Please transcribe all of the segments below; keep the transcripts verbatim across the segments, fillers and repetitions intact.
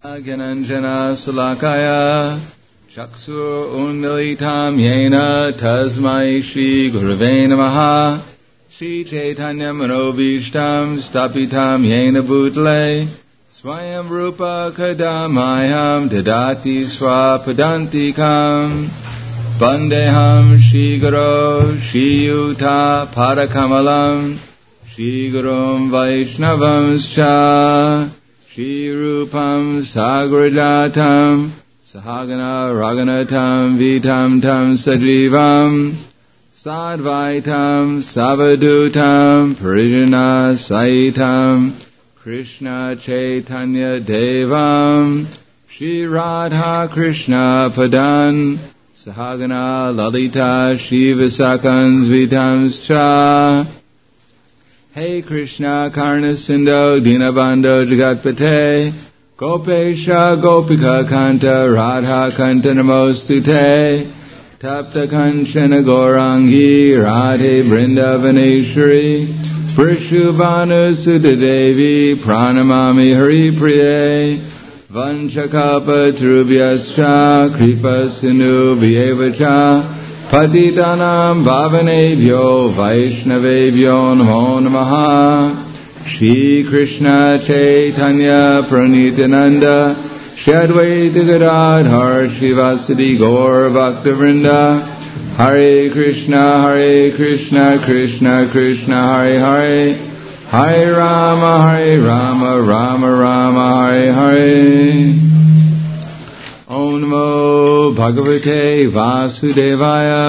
Gananjana Salakaya Chaksu Undalitam Yena Tasmai Shri Gurave Namaha Shri Chaitanya Manobishtam Stapitam Yena Bhutale Swayam Rupa Kadamayam Dadati Swapadantikam Bandeham Shri Guru Shri Yuta Padakamalam Shri Gurum Vaishnavam Scha Shri Rupam Sagrajatam Sahagana Raganatam Vitam Tam Sajivam Sadvaitam Savadutam Parijana Saitam Krishna Chaitanya Devam Shri Radha Krishna Padan Sahagana Lalita Shiva Sakans Vitam Scha Hey Krishna Karna Sindho Dinabandho Jagatpate Gopesha Gopika Kanta Radha Kanta Namostute Tapta Kanchana Gaurangi Radhe Brindavaneshwari Prishubhanu Sudadevi Pranamami Hari Priye Vanchakalpa Trubhyascha Kripa Sindhu Vyevacha Patitanam Bhavanebhyo Vaishnavebhyo Namo Namaha Shri Krishna Chaitanya Pranityananda Shri Advaita Gadadhar Shivasadi Gaur Bhaktivinoda Hare Krishna Hare Krishna Krishna Krishna Hare Hare Hare Rama Hare Rama Rama Rama Hare Hare Om Namo Bhagavate Vasudevaya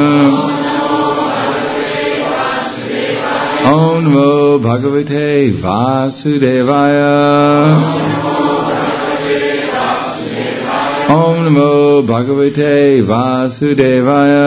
Om Namo Bhagavate Vasudevaya Om Namo Bhagavate Vasudevaya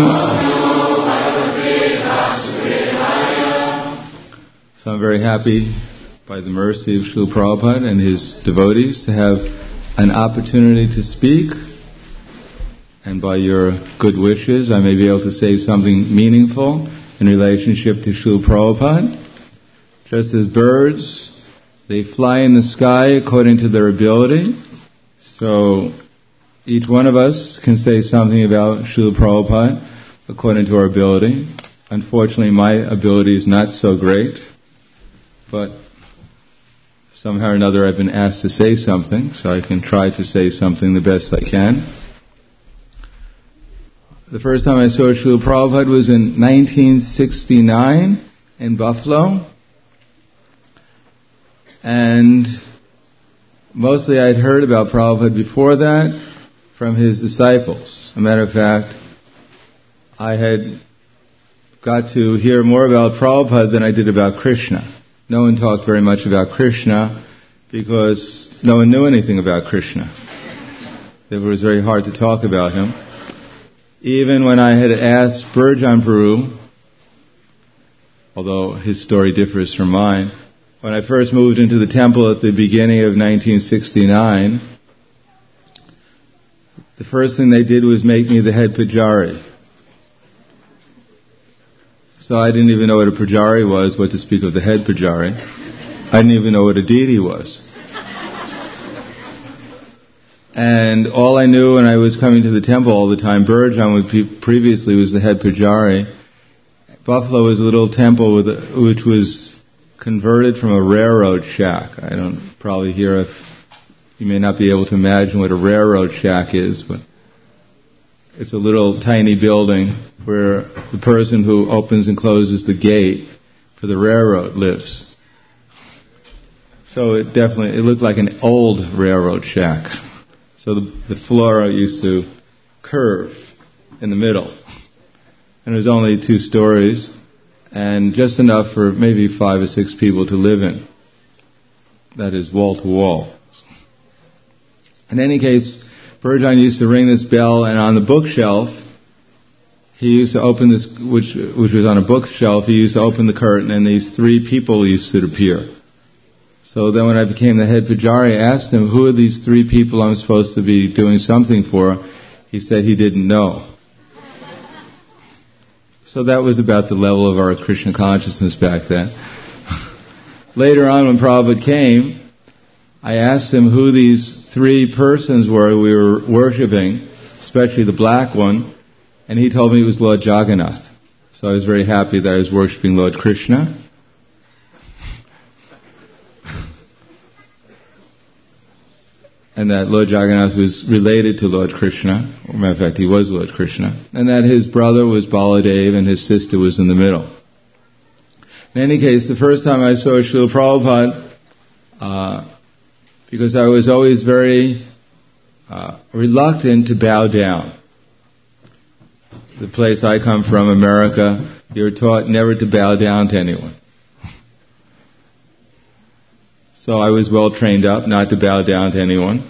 So I'm very happy by the mercy of Srila Prabhupada and his devotees to have an opportunity to speak, and by your good wishes I may be able to say something meaningful in relationship to Srila Prabhupada. Just as birds, they fly in the sky according to their ability, so each one of us can say something about Srila Prabhupada according to our ability. Unfortunately, my ability is not so great, but somehow or another I've been asked to say something, so I can try to say something the best I can. The first time I saw Srila Prabhupada was in nineteen sixty-nine in Buffalo. And mostly I'd heard about Prabhupada before that from his disciples. As a matter of fact, I had got to hear more about Prabhupada than I did about Krishna. No one talked very much about Krishna because no one knew anything about Krishna. It was very hard to talk about him. Even when I had asked Burjan Peru, although his story differs from mine, when I first moved into the temple at the beginning of nineteen sixty-nine, the first thing they did was make me the head pujari. So I didn't even know what a pujari was, what to speak of the head pujari. I didn't even know what a deity was. And all I knew when I was coming to the temple all the time, Burjan, which previously was the head pujari, Buffalo was a little temple with a, which was converted from a railroad shack. I don't probably hear if you may not be able to imagine what a railroad shack is, but it's a little tiny building where the person who opens and closes the gate for the railroad lives. So it definitely, it looked like an old railroad shack. So the, the floor used to curve in the middle. And it was only two stories, and just enough for maybe five or six people to live in. That is wall to wall. In any case, Burjan used to ring this bell, and on the bookshelf, he used to open this, which which was on a bookshelf, he used to open the curtain, and these three people used to appear. So then when I became the head pujari, I asked him, who are these three people I'm supposed to be doing something for? He said he didn't know. So that was about the level of our Krishna consciousness back then. Later on, when Prabhupada came, I asked him who these three persons were we were worshipping, especially the black one, and he told me it was Lord Jagannath. So I was very happy that I was worshipping Lord Krishna. And that Lord Jagannath was related to Lord Krishna. As a matter of fact, he was Lord Krishna. And that his brother was Baladev and his sister was in the middle. In any case, the first time I saw Srila Prabhupada, uh, because I was always very uh, reluctant to bow down. The place I come from, America, you're taught never to bow down to anyone. So I was well trained up not to bow down to anyone.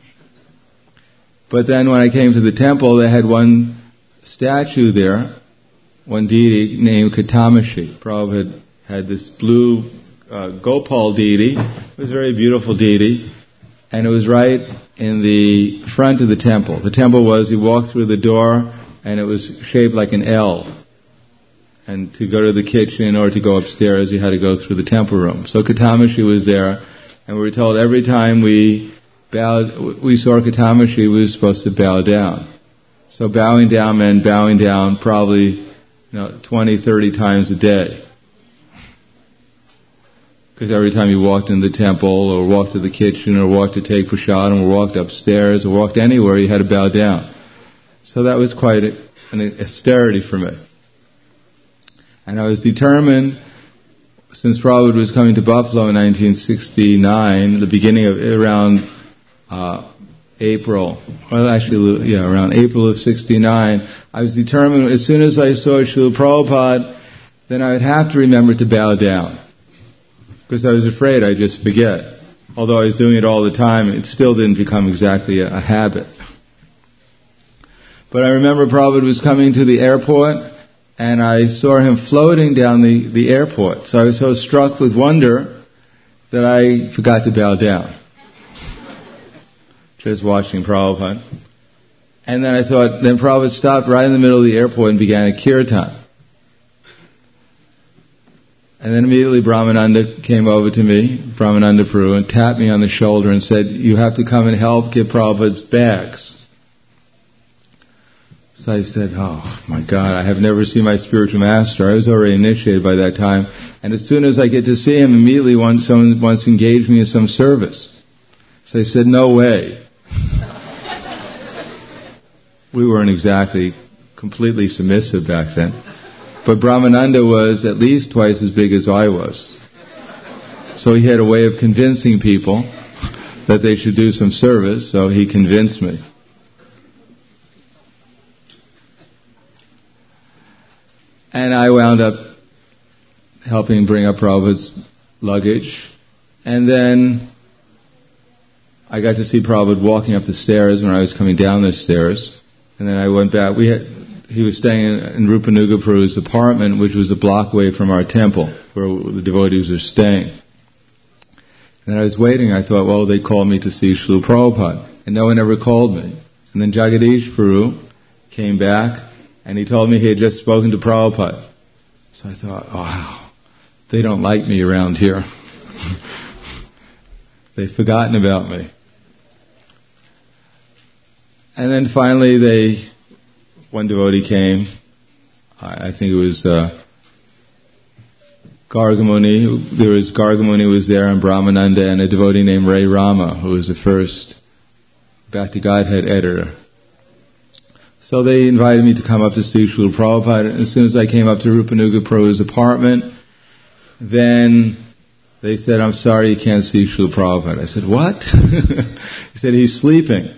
But then when I came to the temple, they had one statue there, one deity named Katamashi. Prabhupada had, had this blue uh, Gopal deity. It was a very beautiful deity. And it was right in the front of the temple. The temple was, you walked through the door, and it was shaped like an L. And to go to the kitchen or to go upstairs, you had to go through the temple room. So Katamashi was there, and we were told every time we bowed, we saw Katamashi, we were supposed to bow down. So bowing down meant bowing down probably, you know, twenty, thirty times a day. Because every time you walked in the temple, or walked to the kitchen, or walked to take prasadam, or walked upstairs, or walked anywhere, you had to bow down. So that was quite a, an austerity for me. And I was determined, since Prabhupada was coming to Buffalo in nineteen sixty-nine, the beginning of, around uh, April, well actually, yeah, around April of sixty-nine, I was determined, as soon as I saw Srila Prabhupada, then I would have to remember to bow down. Because I was afraid I'd just forget. Although I was doing it all the time, it still didn't become exactly a, a habit. But I remember Prabhupada was coming to the airport, and I saw him floating down the, the airport. So I was so struck with wonder that I forgot to bow down. Just watching Prabhupada. And then I thought, then Prabhupada stopped right in the middle of the airport and began a kirtan. And then immediately Brahmananda came over to me, Brahmananda Prabhu, and tapped me on the shoulder and said, you have to come and help get Prabhupada's bags. So I said, oh my God, I have never seen my spiritual master. I was already initiated by that time. And as soon as I get to see him, immediately one, someone wants to engage me in some service. So I said, no way. We weren't exactly completely submissive back then. But Brahmananda was at least twice as big as I was. So he had a way of convincing people that they should do some service, so he convinced me. And I wound up helping bring up Prabhupada's luggage. And then I got to see Prabhupada walking up the stairs when I was coming down the stairs. And then I went back. We had, he was staying in, in Rupanuga Prabhu's apartment, which was a block away from our temple, where the devotees were staying. And I was waiting. I thought, well, they called me to see Srila Prabhupada. And no one ever called me. And then Jagadish Prabhu came back, and he told me he had just spoken to Prabhupada. So I thought, oh, wow, they don't like me around here. They've forgotten about me. And then finally they, one devotee came, I, I think it was uh, Gargamuni. There was Gargamuni was there, and Brahmananda, and a devotee named Ray Rama, who was the first Bhakti Godhead editor. So they invited me to come up to see Srila Prabhupada. And as soon as I came up to Rupanuga Prabhu's apartment, then they said, I'm sorry, you can't see Srila Prabhupada. I said, what? He said, he's sleeping.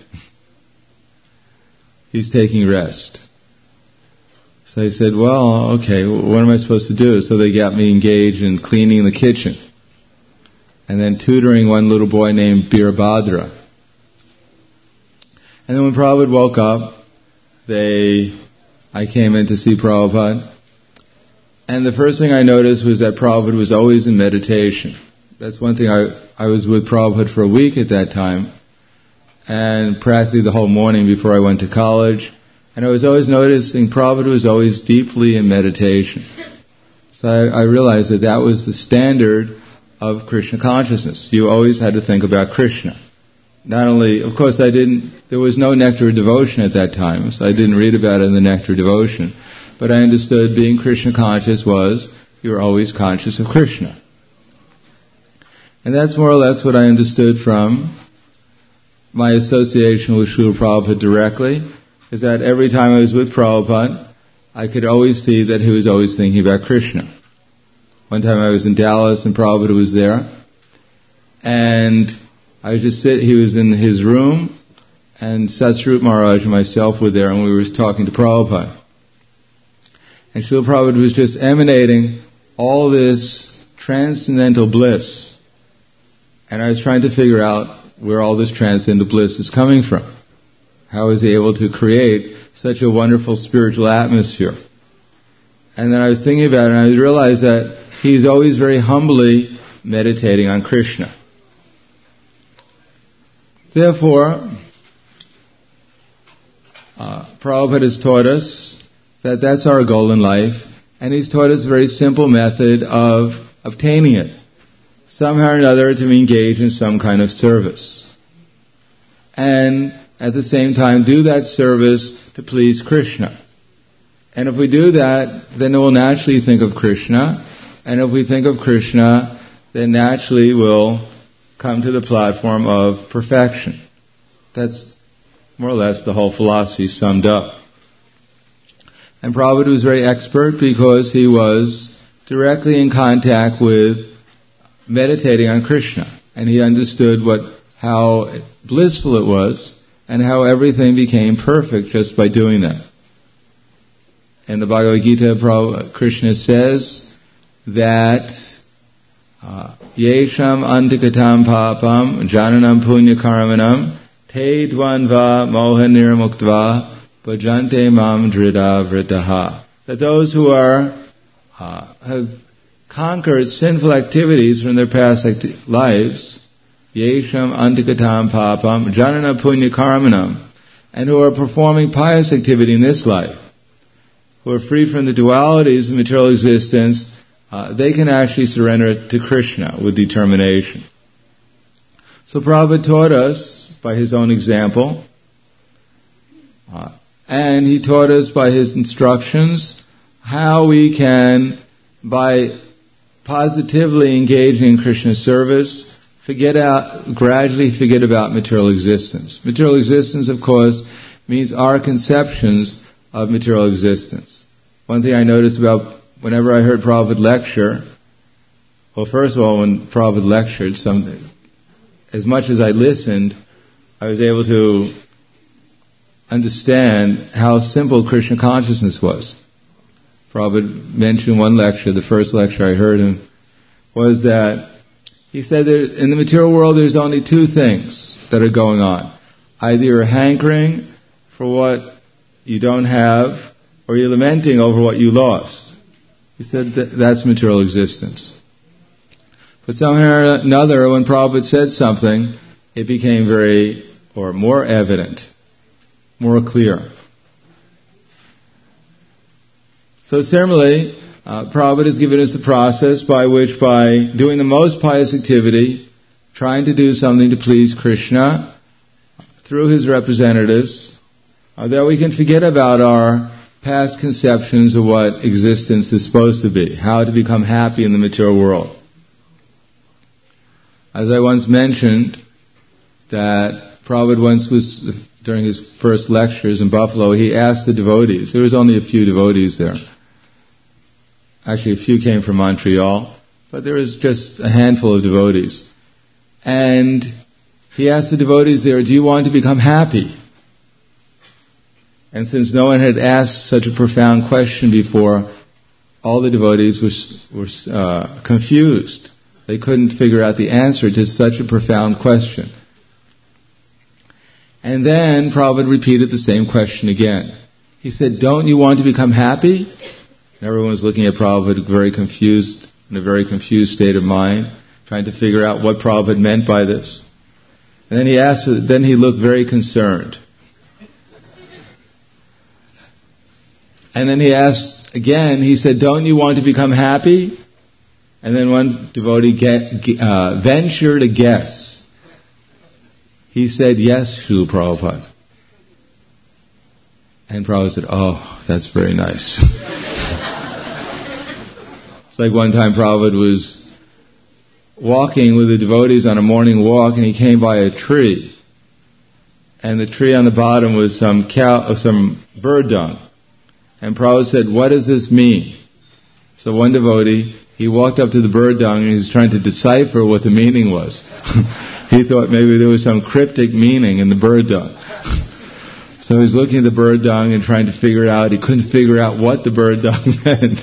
He's taking rest. So I said, well, okay, what am I supposed to do? So they got me engaged in cleaning the kitchen. And then tutoring one little boy named Birabhadra. And then when Prabhupada woke up, They, I came in to see Prabhupada, and the first thing I noticed was that Prabhupada was always in meditation. That's one thing. I, I was with Prabhupada for a week at that time, and practically the whole morning before I went to college, and I was always noticing Prabhupada was always deeply in meditation. So I, I realized that that was the standard of Krishna consciousness. You always had to think about Krishna. Not only, of course, I didn't, there was no Nectar of Devotion at that time, so I didn't read about it in the Nectar of Devotion. But I understood being Krishna conscious was, you were always conscious of Krishna. And that's more or less what I understood from my association with Srila Prabhupada directly, is that every time I was with Prabhupada, I could always see that he was always thinking about Krishna. One time I was in Dallas and Prabhupada was there, and I was just sit. He was in his room, and Satsvarup Maharaj and myself were there, and we were talking to Prabhupada. And Srila Prabhupada was just emanating all this transcendental bliss, and I was trying to figure out where all this transcendental bliss is coming from. How is he able to create such a wonderful spiritual atmosphere? And then I was thinking about it, and I realized that he's always very humbly meditating on Krishna. Therefore, uh, Prabhupada has taught us that that's our goal in life, and he's taught us a very simple method of obtaining it. Somehow or another to engage in some kind of service. And at the same time do that service to please Krishna. And if we do that, then we'll naturally think of Krishna. And if we think of Krishna, then naturally we'll come to the platform of perfection. That's more or less the whole philosophy summed up. And Prabhupada was very expert because he was directly in contact with meditating on Krishna. And he understood what, how blissful it was and how everything became perfect just by doing that. In the Bhagavad Gita, Krishna says that Yesham antikatam papam jananam punya karmanam te dvanva moha niramuktva bhajante mam drida vritaha. That those who are uh, have conquered sinful activities from their past acti- lives, yesham antikatam papam janana punya karmanam, and who are performing pious activity in this life, who are free from the dualities of material existence, uh, they can actually surrender to Krishna with determination. So Prabhupada taught us by his own example, uh, and he taught us by his instructions how we can, by positively engaging in Krishna service, forget out, gradually forget about material existence. Material existence, of course, means our conceptions of material existence. One thing I noticed about whenever I heard Prabhupada lecture, well, first of all, when Prabhupada lectured, some, as much as I listened, I was able to understand how simple Krishna consciousness was. Prabhupada mentioned one lecture, the first lecture I heard him, was that he said that in the material world there's only two things that are going on. Either you're hankering for what you don't have, or you're lamenting over what you lost. He said that that's material existence. But somehow or another, when Prabhupada said something, it became very, or more evident, more clear. So similarly, uh, Prabhupada has given us the process by which, by doing the most pious activity, trying to do something to please Krishna, through his representatives, uh, that we can forget about our past conceptions of what existence is supposed to be, how to become happy in the material world. As I once mentioned, that Prabhupada once was, during his first lectures in Buffalo, he asked the devotees, there was only a few devotees there. Actually, a few came from Montreal, but there was just a handful of devotees. And he asked the devotees there, do you want to become happy? And since no one had asked such a profound question before, all the devotees were, were uh, confused. They couldn't figure out the answer to such a profound question. And then Prabhupada repeated the same question again. He said, don't you want to become happy? And everyone was looking at Prabhupada very confused, in a very confused state of mind, trying to figure out what Prabhupada meant by this. And then he asked, then he looked very concerned. And then he asked again, he said, don't you want to become happy? And then one devotee get, uh, ventured a guess. He said, yes, Srila Prabhupada. And Prabhupada said, oh, that's very nice. It's like one time Prabhupada was walking with the devotees on a morning walk, and he came by a tree. And the tree on the bottom was some cow, or some bird dung. And Prabhupada said, what does this mean? So one devotee, he walked up to the bird dung and he was trying to decipher what the meaning was. He thought maybe there was some cryptic meaning in the bird dung. So he was looking at the bird dung and trying to figure it out. He couldn't figure out what the bird dung meant.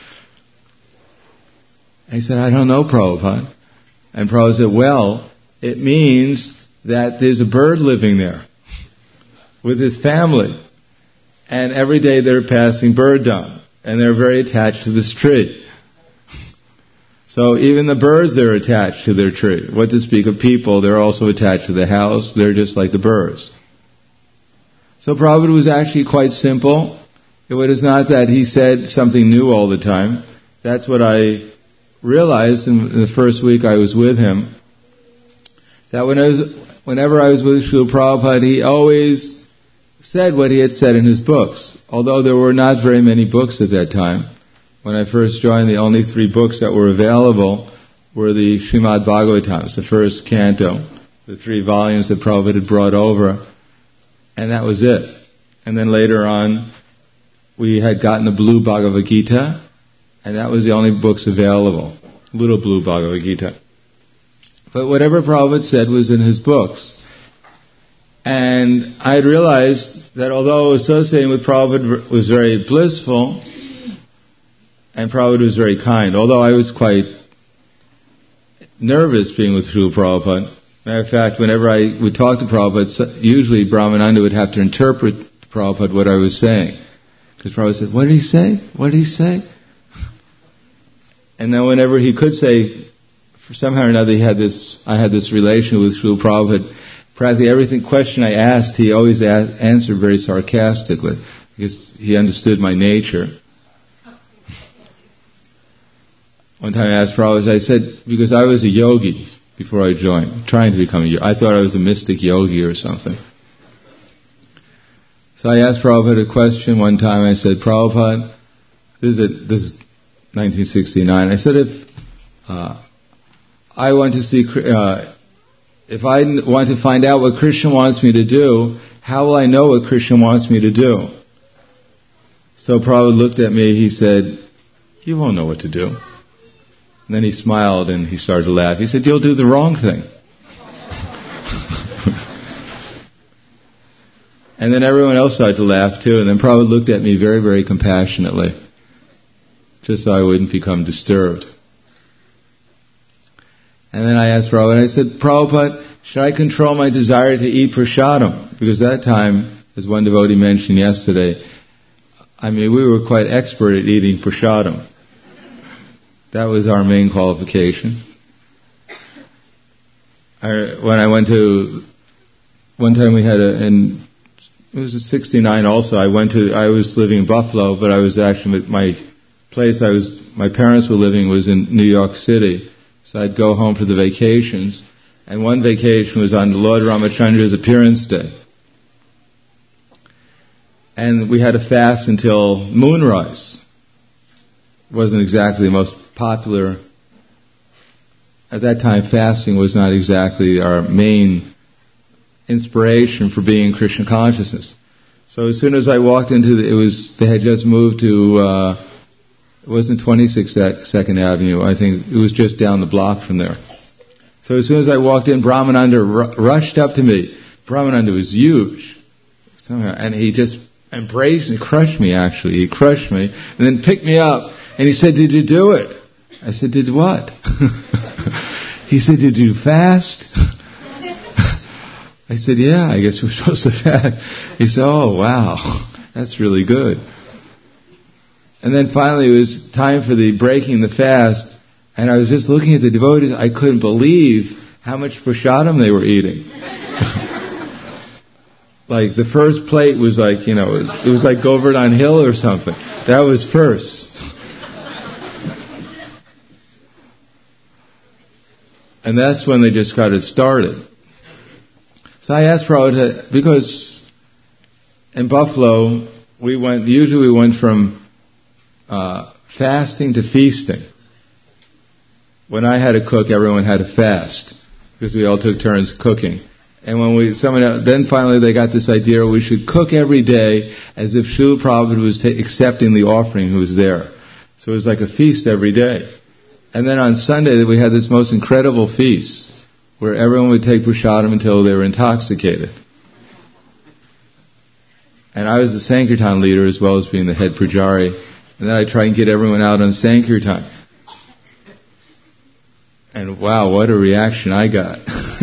He said, I don't know, Prabhupada. And Prabhupada said, well, it means that there's a bird living there with his family. And every day they're passing bird dung. And they're very attached to this tree. So even the birds are attached to their tree. What to speak of people, they're also attached to the house. They're just like the birds. So Prabhupada was actually quite simple. It was not that he said something new all the time. That's what I realized in the first week I was with him. That when I was, whenever I was with Srila Prabhupada, he always said what he had said in his books. Although there were not very many books at that time. When I first joined, the only three books that were available were the Srimad Bhagavatam, the first canto, the three volumes that Prabhupada had brought over, and that was it. And then later on, we had gotten the Blue Bhagavad Gita, and that was the only books available, Little Blue Bhagavad Gita. But whatever Prabhupada said was in his books. And I had realized that although associating with Prabhupada was very blissful, and Prabhupada was very kind, although I was quite nervous being with Srila Prabhupada. Matter of fact, whenever I would talk to Prabhupada, usually Brahmananda would have to interpret to Prabhupada what I was saying. Because Prabhupada said, what did he say? What did he say? And then whenever he could say, for somehow or another he had this, I had this relation with Srila Prabhupada, practically everything question I asked, he always asked, answered very sarcastically, because he understood my nature. One time I asked Prabhupada, I said, because I was a yogi before I joined, trying to become a yogi. I thought I was a mystic yogi or something. So I asked Prabhupada a question one time. I said, Prabhupada, this is, a, this is nineteen sixty-nine. I said, if uh, I want to see, uh, if I want to find out what Krishna wants me to do, how will I know what Krishna wants me to do? So Prabhupada looked at me. He said, you won't know what to do. And then he smiled and he started to laugh. He said, you'll do the wrong thing. And then everyone else started to laugh too. And then Prabhupada looked at me very, very compassionately, just so I wouldn't become disturbed. And then I asked Prabhupada, I said, Prabhupada, should I control my desire to eat prasadam? Because at that time, as one devotee mentioned yesterday, I mean, we were quite expert at eating prasadam. That was our main qualification. I, when I went to, one time we had a, and it was a sixty-nine also, I went to, I was living in Buffalo, but I was actually, my place I was, my parents were living was in New York City. So I'd go home for the vacations. And one vacation was on Lord Ramachandra's appearance day. And we had to fast until moonrise. It wasn't exactly the most popular. At that time, fasting was not exactly our main inspiration for being in Krishna consciousness. So as soon as I walked into the, it was, they had just moved to, uh, it wasn't twenty-second Avenue, I think it was just down the block from there. So as soon as I walked in, Brahmananda r- rushed up to me. Brahmananda was huge. Somehow, and he just embraced and crushed me actually. He crushed me and then picked me up and he said, did you do it? I said, did what? He said, did you fast? I said, yeah, I guess we're supposed to fast. He said, oh wow, that's really good. And then finally it was time for the breaking the fast, and I was just looking at the devotees. I couldn't believe how much prasadam they were eating. Like the first plate was like, you know, it was, it was like Govardhan Hill or something. That was first. And that's when they just got it started. So I asked Prabhupada, because in Buffalo, we went, usually we went from uh, fasting to feasting. When I had to cook, everyone had to fast, because we all took turns cooking. And when we, someone else, then finally they got this idea we should cook every day as if Srila Prabhupada was ta- accepting the offering who was there. So it was like a feast every day. And then on Sunday we had this most incredible feast where everyone would take prasadam until they were intoxicated. And I was the Sankirtan leader as well as being the head pujari. And then I try and get everyone out on Sankirtan. And wow, what a reaction I got.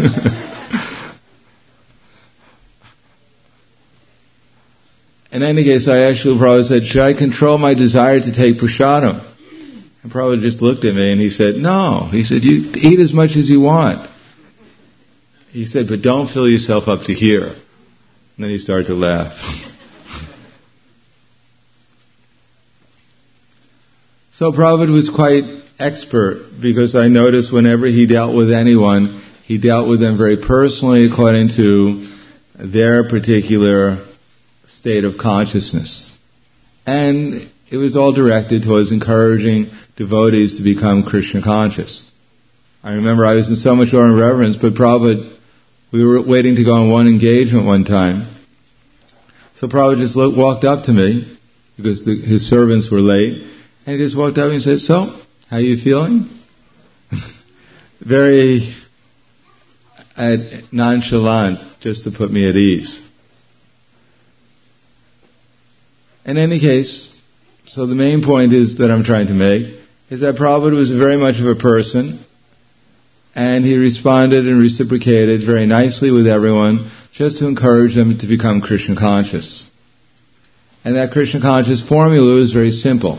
In any case, I actually, Prabhupada said, should I control my desire to take prasadam? And Prabhupada just looked at me and he said, no. He said, you eat as much as you want. He said, but don't fill yourself up to here. And then he started to laugh. So Prabhupada was quite expert, because I noticed whenever he dealt with anyone, he dealt with them very personally according to their particular state of consciousness. And it was all directed towards encouraging devotees to become Krishna conscious. I remember I was in so much awe and reverence, but Prabhupada, we were waiting to go on one engagement one time. So Prabhupada just looked, walked up to me, because the, his servants were late, and he just walked up and said, so, how are you feeling? Very uh, nonchalant, just to put me at ease. In any case, so the main point is that I'm trying to make is that Prabhupada was very much of a person, and he responded and reciprocated very nicely with everyone, just to encourage them to become Krishna conscious. And that Krishna conscious formula was very simple.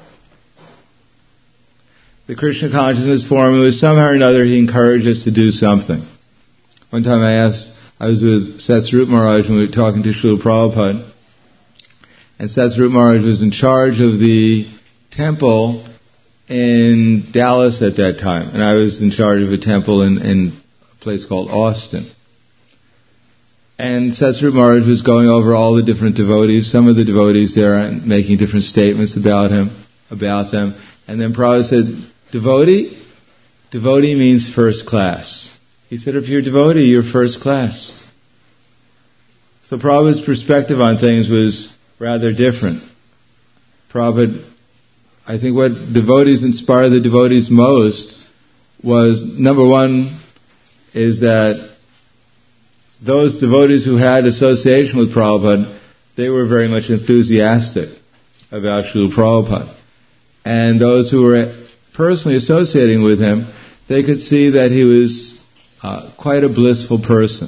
The Krishna consciousness formula is somehow or another he encouraged us to do something. One time I asked, I was with Satsvarupa Maharaj and we were talking to Srila Prabhupada, and Satsvarupa Maharaj was in charge of the temple in Dallas at that time, and I was in charge of a temple in, in a place called Austin. And Satsvarupa Maharaj was going over all the different devotees, some of the devotees there, and making different statements about him, about them. And then Prabhupada said, devotee? Devotee means first class. He said, if you're a devotee, you're first class. So Prabhupada's perspective on things was rather different. Prabhupada, I think what devotees inspire the devotees most was, number one, is that those devotees who had association with Prabhupada, they were very much enthusiastic about Srila Prabhupada. And those who were personally associating with him, they could see that he was uh, quite a blissful person.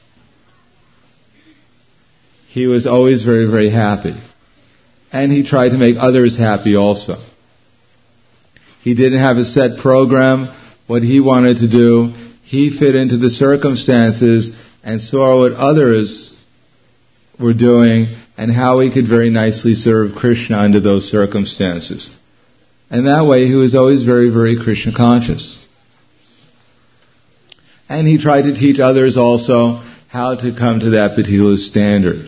He was always very, very happy. And he tried to make others happy also. He didn't have a set program, what he wanted to do. He fit into the circumstances and saw what others were doing and how he could very nicely serve Krishna under those circumstances. And that way he was always very, very Krishna conscious. And he tried to teach others also how to come to that particular standard.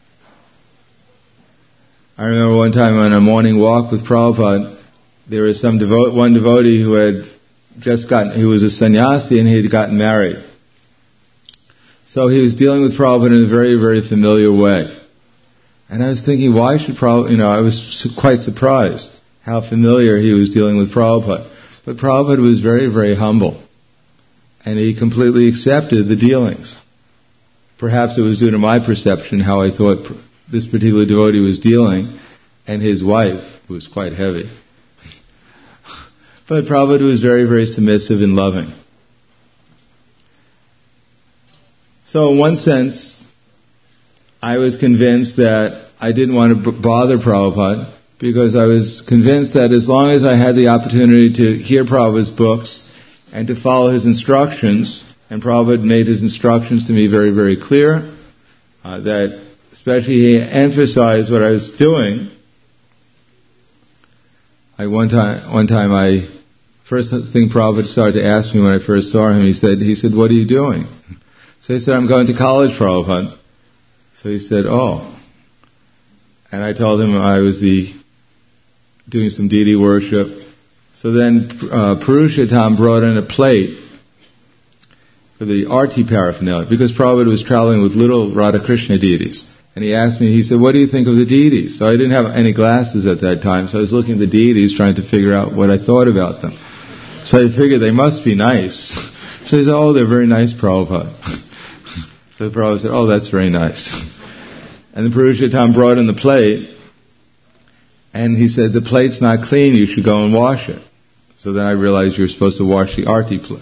I remember one time on a morning walk with Prabhupada, there was some devo- one devotee who had just gotten, he was a sannyasi and he had gotten married. So he was dealing with Prabhupada in a very, very familiar way. And I was thinking, why should Prabhupada, you know, I was quite surprised how familiar he was dealing with Prabhupada. But Prabhupada was very, very humble. And he completely accepted the dealings. Perhaps it was due to my perception how I thought this particular devotee was dealing, and his wife, who was quite heavy. But Prabhupada was very, very submissive and loving. So in one sense, I was convinced that I didn't want to b- bother Prabhupada, because I was convinced that as long as I had the opportunity to hear Prabhupada's books and to follow his instructions, and Prabhupada made his instructions to me very, very clear, uh, that especially he emphasized what I was doing. I one time, one time I first thing Prabhupada started to ask me when I first saw him, he said, he said, what are you doing? So I said, I'm going to college, Prabhupada. So he said, oh. And I told him I was the doing some deity worship. So then uh, Purushottam brought in a plate for the arti paraphernalia, because Prabhupada was traveling with little Radha Krishna deities. And he asked me, he said, what do you think of the deities? So I didn't have any glasses at that time, so I was looking at the deities trying to figure out what I thought about them. So I figured they must be nice. So he said, oh, they're very nice, Prabhupada. So Prabhupada said, oh, that's very nice. And then Purushottam brought in the plate, and he said, the plate's not clean, you should go and wash it. So then I realized you're supposed to wash the arti plate.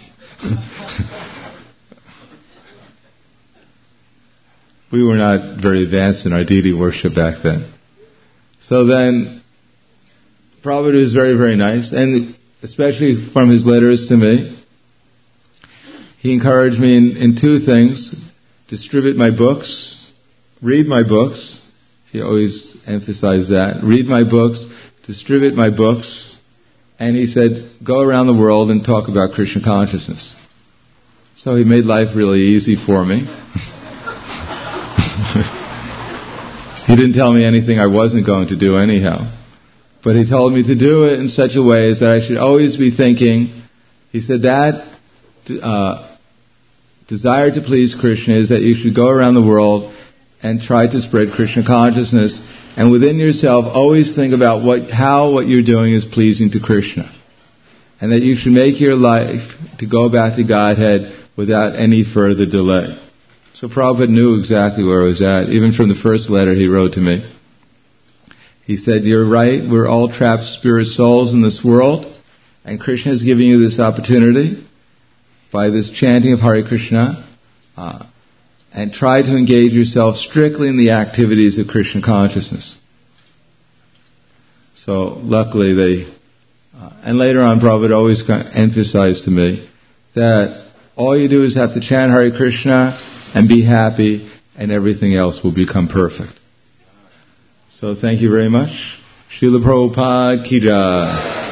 We were not very advanced in our deity worship back then. So then, Prabhupada was very, very nice, and especially from his letters to me, he encouraged me in, in two things: distribute my books, read my books. He always emphasized that. Read my books, distribute my books, and he said, go around the world and talk about Krishna consciousness. So he made life really easy for me. He didn't tell me anything I wasn't going to do anyhow. But he told me to do it in such a way as that I should always be thinking, he said that uh, desire to please Krishna is that you should go around the world and try to spread Krishna consciousness, and within yourself always think about what, how what you're doing is pleasing to Krishna. And that you should make your life to go back to Godhead without any further delay. So Prabhupada knew exactly where I was at, even from the first letter he wrote to me. He said, you're right, we're all trapped spirit souls in this world, and Krishna is giving you this opportunity by this chanting of Hare Krishna, uh, and try to engage yourself strictly in the activities of Krishna consciousness. So luckily they, uh, and later on Prabhupada always kind of emphasized to me that all you do is have to chant Hare Krishna and be happy, and everything else will become perfect. So thank you very much. Srila Prabhupada Ki Jai.